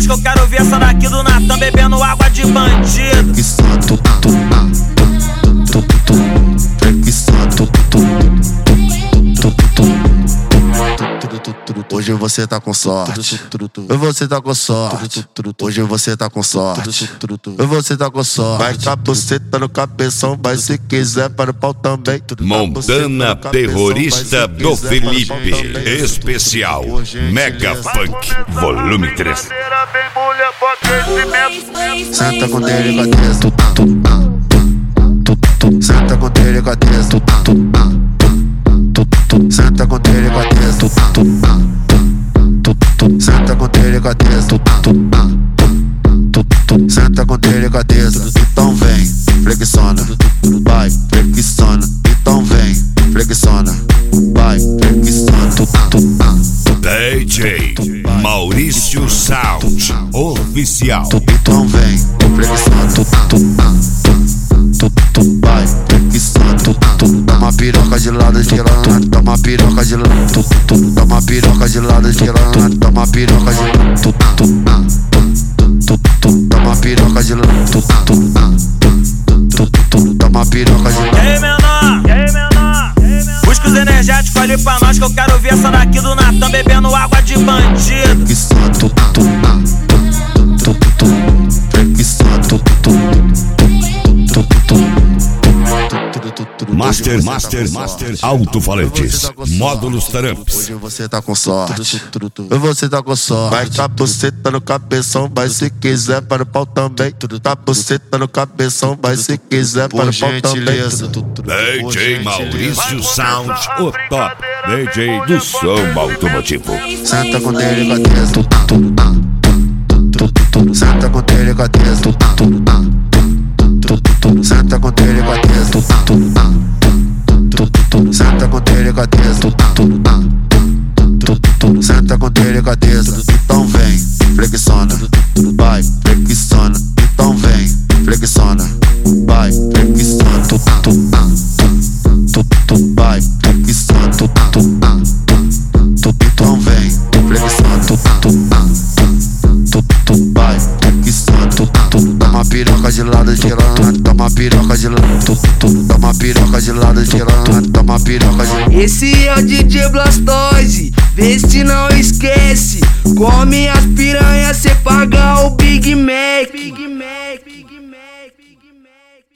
nós que eu quero ver essa daqui do Natan bebendo água de bandido. Hoje você tá com sorte, você tá com sorte. Hoje você tá com sorte, você tá com sorte. Vai com a buceta no cabeção, mas se quiser para o pau também. Montana Terrorista do Felipe, especial Mega Funk, volume 3. Senta com delicadeza, senta com delicadeza, senta com delicadeza, senta com delicadeza, senta com delicadeza. Então vem, flexiona, vai, flexiona. Então vem, flexiona, vai, flexiona. DJ Maurício Sound Oficial. Então vem, flexiona, vai, flexiona. Toma piroca de lado, gelando. Toma piroca de lado. Toma piroca de lado, gelando. Toma piroca de lado. Toma piroca de lado. Toma piroca de lado. E aí, menor? Busca os energéticos ali pra nós que eu quero ver essa daqui do Natan bebendo água de bandido. Master Alto-falantes, módulos Taramps. Hoje você tá com sorte, você tá com sorte. Vai com a buceta no cabeção, mas se quiser para o pau também. Tá buceta no cabeção, mas se quiser para o pau também. DJ Maurício Sound, o top DJ do som automotivo. Senta com delicadeza, senta com delicadeza, senta com delicadeza, senta com delicadeza, senta com delicadeza. Então vem, flexiona, vai, flexiona. Então vem, flexiona, vai, flexiona. Vai, flexiona. Então vem, flexiona. Vai, flexiona. Toma piroca de lado, gelando. Toma piroca de lado. Toma piroca de lado, gelando. Toma piroca de lado. Esse é o DJ Blastoise, vê se não esquece. Come as piranhas, cê paga o Big Mac.